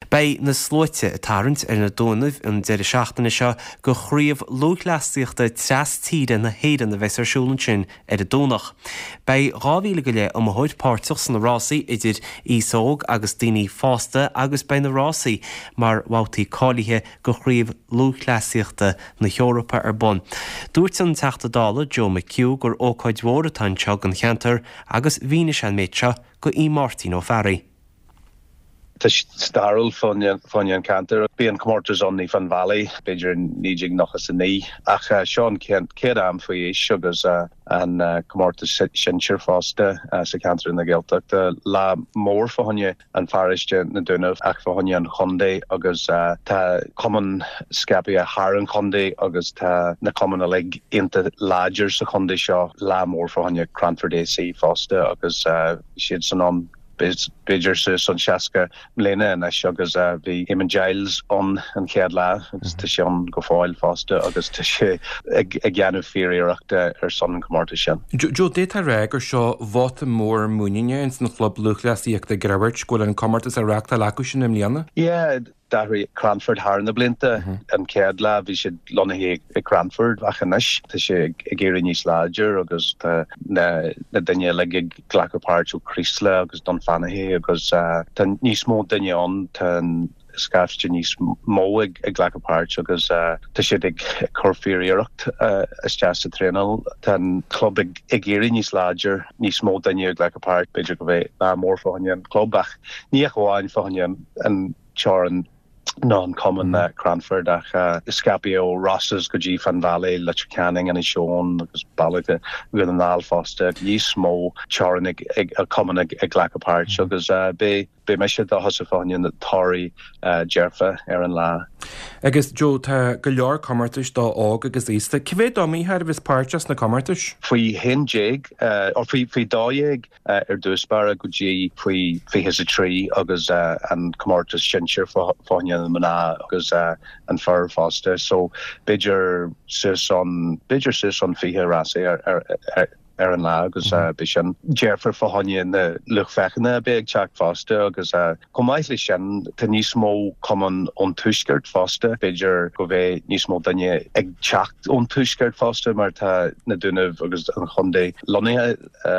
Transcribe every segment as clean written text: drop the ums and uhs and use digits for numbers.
Bei na slóite a tarrant ar na dónamh an deir seachtainna seo go chríomh lúthleasaíochta treastíide na héireann na bheits arsúlann sin ar a dónach. Bei 2000 go léir am thuid páirteach san na rásaí idir ísóg agus daoine fásta agus bei na rásaí mar bhhabhtaí cáilithe go chríomh lúthleasaíochta na Eorpa ar bun. Dúirt an teachta dála Joe McHugh gur ócáid mhór atá teag an cheantar agus bhíne an méid seo go í Martin ó Ferry. Starul Funyan Cantor, being commerters on the Fun Valley, Bidger Nijig Nochas and Knee, Acha Sean Kedam for ye sugars and commerters Shincher Foster, as a cancer in the Geltuck, La More for Hunya and Farish Nadunov, Ach for Hunya and Honde, August ta common Scapia Haran Honde, August ta the common leg into larger Honde Shaw, La More for Hunya Cranford AC Foster, August she'd on Bidger Sus on Shaska Mlena and Shuggers the him and Giles on and Kedla to Sean go foil faster August to she again of Fury or son and Comortishan. Joe data reg or shaw what more Muninia in the club Lucas the Grabert school and Comortis a Rakta Lakushin and Liana? Yeah. Dari Cranford har na blinta and Kedla vi should lonne he Cranford achanish to she gearing is larger agus na Daniel leg Glacker Park Chrysler agus Don Fanahe agus tan ní smó Daniel on tan Scafs níos mó ag Glacker Park agus tá siad ag corfííocht is just a trénal tan club ag géirí níos larger níos mó Daniel Glacker Park beidir go bheith mór fáin clubach ní goháin fáin an Charan non-common Cranford ach Scapio Rosses go G Fan Valley Lutcher Canning and Sean agus Balliga with an Al Foster ní smó Charan ag common ag Glacker Park agus be meisiad a hosafáin na Tory Jerfa an lá. Agus Joe tá go leor commartis dá ág agus éiste. Cibé domí har vis párchas na commartis? Fui hin jig or fui dáig dúspara go G fui his a tree agus an commartis sinir fáin an mana agus an fur foster so bidger sis on fihe rasi an lá agus bishan Jerfer fáin na luchfechna beg Jack Foster agus komaisli sin te ní smó common on tuskert Foster bidger go bheith ní smó danne ag chacht on tuskert Foster mar ta na dunah agus an chonde lonne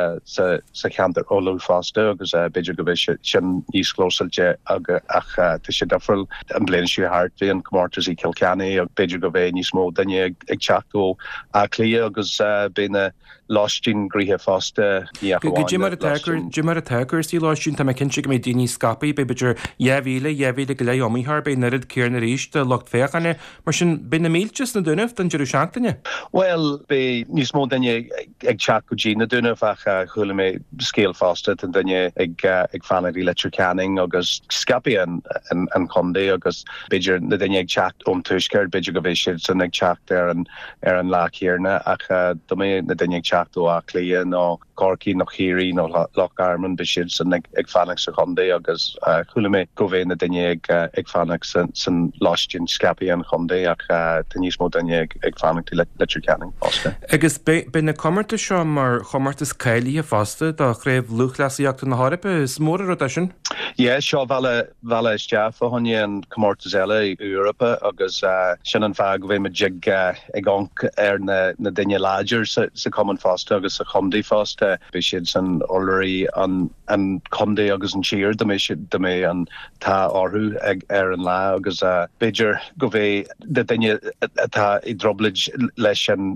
sa canter Olu Foster agus bidger go bheith sin níos closalte ach te sé dafril an blein siú hart vi an comortas I Kilkenny ag bidger go bheith ní smó danne ag chacht go a clia agus bena Lostin Grihe Foster. Jimmer attacker sí Lostin tá cinse mé daoine scapaí be beidir jehíle go le omíthar be nerid céar na ríiste locht féchanne mar sin bin na míltes na dunah den Jeú seachtainine? Well, be níos mó danne ag chat go G na dunah ach chula mé scéal Foster an danne ag fanna í Letcher Canning agus scapi an Condé agus beidir na danne ag chat tuisceir beidir go bhéisiid san ag chat ar an lá chéarna ach do mé na danne ag chat ó a clia nó Corky nó Chiri nó Loch Armand bisiid san ag fannach sa Condé agus chula mé go bhéh na danne ag fannach san Lostin scapi an Condé ach tá níos mó danne ag fannach tí Letcher Canning Foster. Agus be na commarta seo mar chomartas cailí a fásta dá chréibh luchleasaíochta na hárapa is mór a sin? Yeah, seo bhela isteach a honne an commartas eile I Europa agus sin an fá go bhéh me jig ag onc ar na danne láidir sa common Foster agus sa Condé Foster bisiid san orlaí an Condé agus an tíir de mé an tá orthú ag ar an lá agus beidir go bheith de danne atá I droblid leis an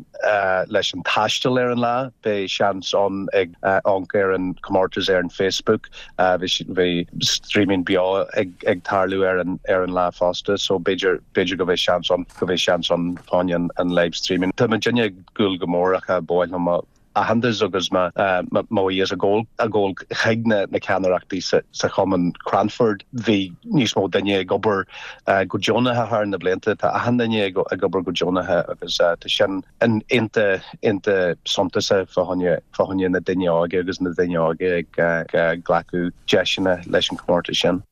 taistil ar an lá be seans on ag onc ar an commartas ar an Facebook bhí streaming bia ag tarlú ar an lá Foster so beidir go bheith seans on fáin an live streaming. Tá man dinne gúil go mór ach bóil a handas agus ma is a goal cheigne na canarachtaí sa common Cranford hí níos mó danne gobar go Jonathe haar na blinta tá a handanne a gobar go Jonathe agus tá sin an inte somtasa fáhanne na daine áige agus na daine áige ag glacu deisina leis an comórta sin.